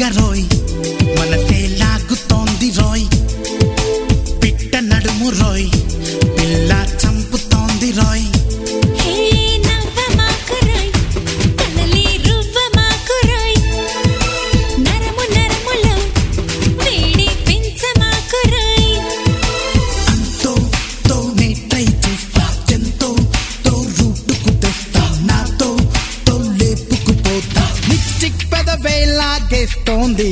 రోయ్ మనసే లాగుతోంది రోయ్ పిట్ట నడుము రోయ్ పిల్ల చంపుతోంది రోయ్ లాగేస్తోంది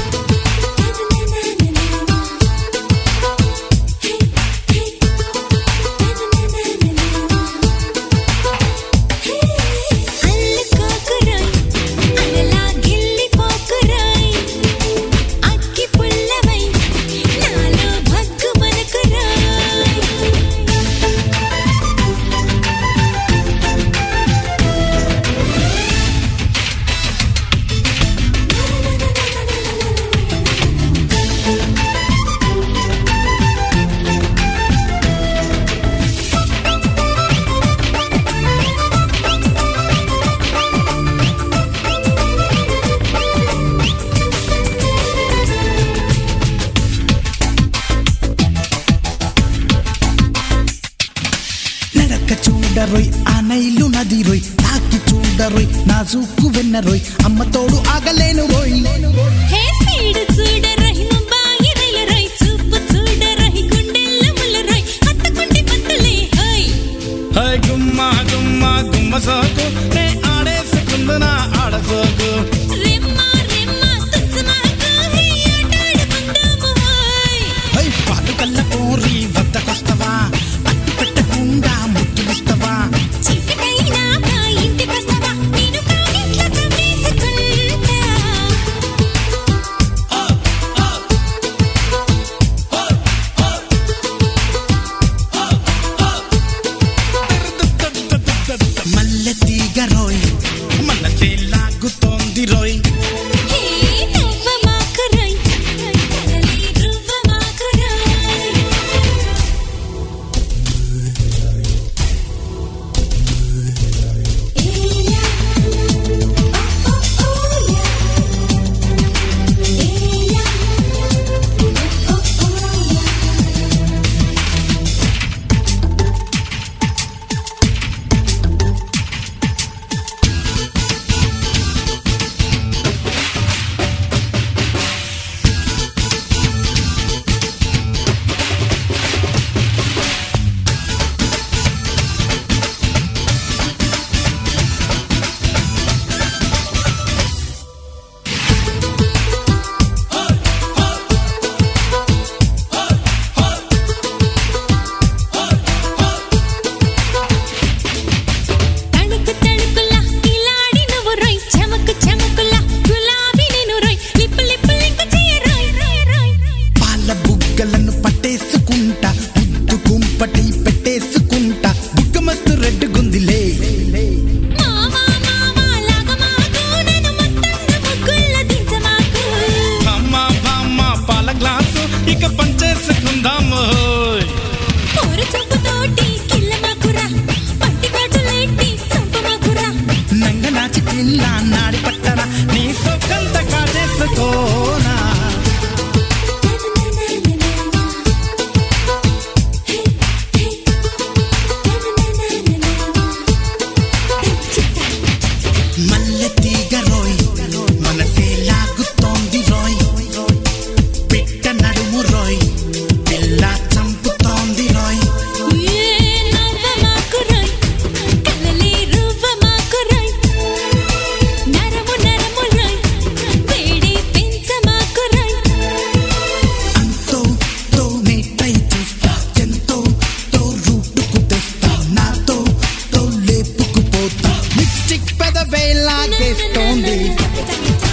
చూడరోయ్ ఆనైలు నది రోయ్ తాకి చూడరోయ్ నాజూకు వెన్న రోయ్ అమ్మ తోడు ఆగలేను రోయ్ హే స్పీడ్ చూడరోయ్ ముంబాయి రైల రోయ్ చూపు చూడరోయ్ గుండెల ముల్ల రోయ్ హత్తుకుంటి పత్తలే హోయ్ హై గుమ్మా గుమ్మా గుమ్మ సాకు నే ఆడేసుకుందునా ఆడసోకు రెమ్మా రెమ్మా తుచ్చమాకు హే ఆటాడుకుందాము హోయ్ హై పాలు కల్ల కోరి వద్దకొస్తవా అట్టు పెట్టకుండా ముద్దులిస్తవా చీకటైనాక ఇంటికొస్తవా నేను కాగిట్ల కమ్మేసుకుంటా మల్లె తీగ రోయ్ మనసే లాగుతోంది రోయ్ హే నవ్వమాకు రోయ్ కలలి రువ్వమాకు రోయ్ పట్టేసుకుంటా ముద్దు కుంపటి పెట్టేసుకుంటా బుక్కమస్తు రెడ్డు గుందిలే మామా మామా లాగమాకు నన్ను మొత్తంగా ముగ్గుల దించమాకు అమ్మ బామ్మ పాల గ్లాసు ఇక పంచేసుకుందాము ఓరు చంపుతోటి కిల్లమాకురా పట్టి కాటులెట్టి చంపమాకురా నంగ నాచి పిల్ల నాడి పట్టరా నీ సొక్కంత కాజేసుకోనా మల్లె తీగ రోయ్ మనసే లాగుతోంది రోయ్ పిట్ట నడుము రోయ్ పిల్ల చంపుతోంది రోయ్ ఏ నవ్వమాకు రోయ్ కలలి రువ్వమాకు రోయ్ నరము నరము రోయ్ వేడి పెంచమాకు రోయ్ అంతో తోనే ట్రై చేస్తా ఎంతో తో రూటుకు తెస్తా నాతో తో లేపుకుపోతా లిప్స్టిక్ పెదవే లాగేస్తోంది